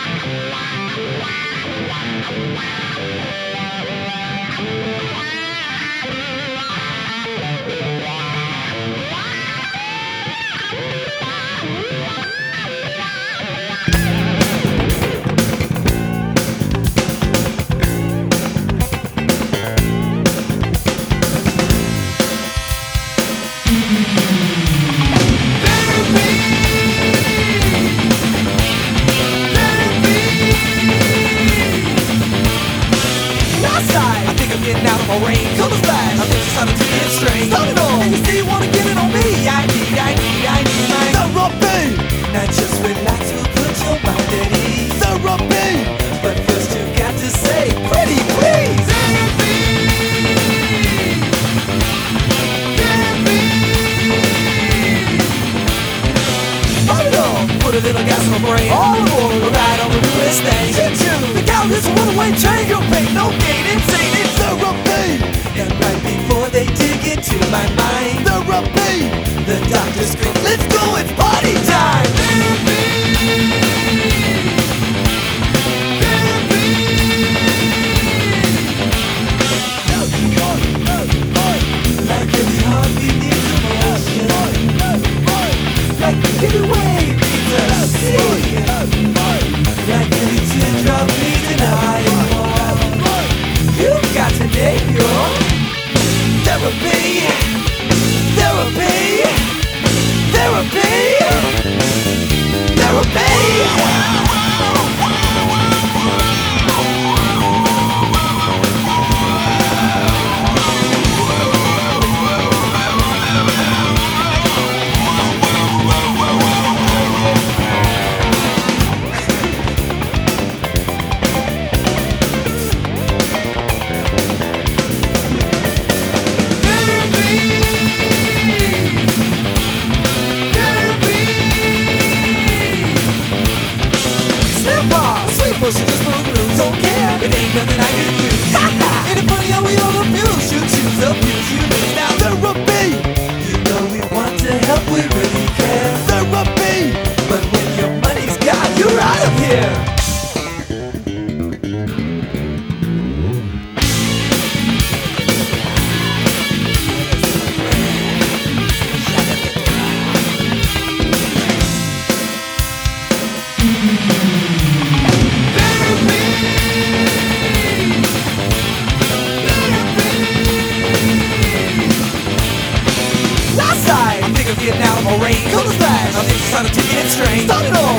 I think I'm getting out of my range. Color flash, I think it's time to get straight. Start it all, and you still wanna get it on me. I need my therapy. Now just relax, we'll put your mind at ease. Therapy, but first you got to say pretty please. Therapy, therapy. Start it all, put a little gas on my brain. All aboard, we're right on the newest thing. Choo-choo, the cow is a one-way train. You'll pay no gain, insane, it's therapy. And right before they dig into my mind, therapy, the doctor screams, let's go, it's party time. Therapy, therapy. Like every heartbeat needs emotion, like every wave needs a sea, like every teardrop needs an eyeball. You've got to name your therapy, therapy, therapy, therapy. She just broke loose, don't care, it ain't nothing I can do. Ain't it funny how we all abuse? You choose, abuse, you lose. Now therapy, you know we want to help, we really care. Therapy, but when your money's gone, you're out of here. I think I'm getting out of my range. Color flash, I think it's time to get it straight. Start it all.